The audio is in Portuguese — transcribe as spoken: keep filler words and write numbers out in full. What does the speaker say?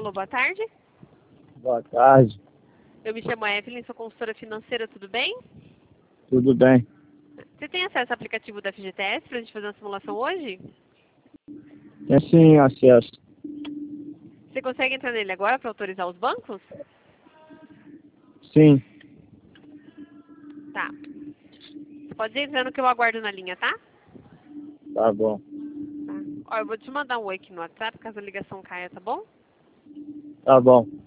Alô, boa tarde. Boa tarde. Eu me chamo Evelyn, sou consultora financeira, tudo bem? Tudo bem? Você tem acesso ao aplicativo da F G T S para a gente fazer uma simulação hoje? Tem sim acesso. Você consegue entrar nele agora para autorizar os bancos? Sim. Tá. Você pode ir entrando que eu aguardo na linha, tá? Tá bom. Tá. Ó, eu vou te mandar um oi aqui no WhatsApp, caso a ligação caia, tá bom? Tá bom.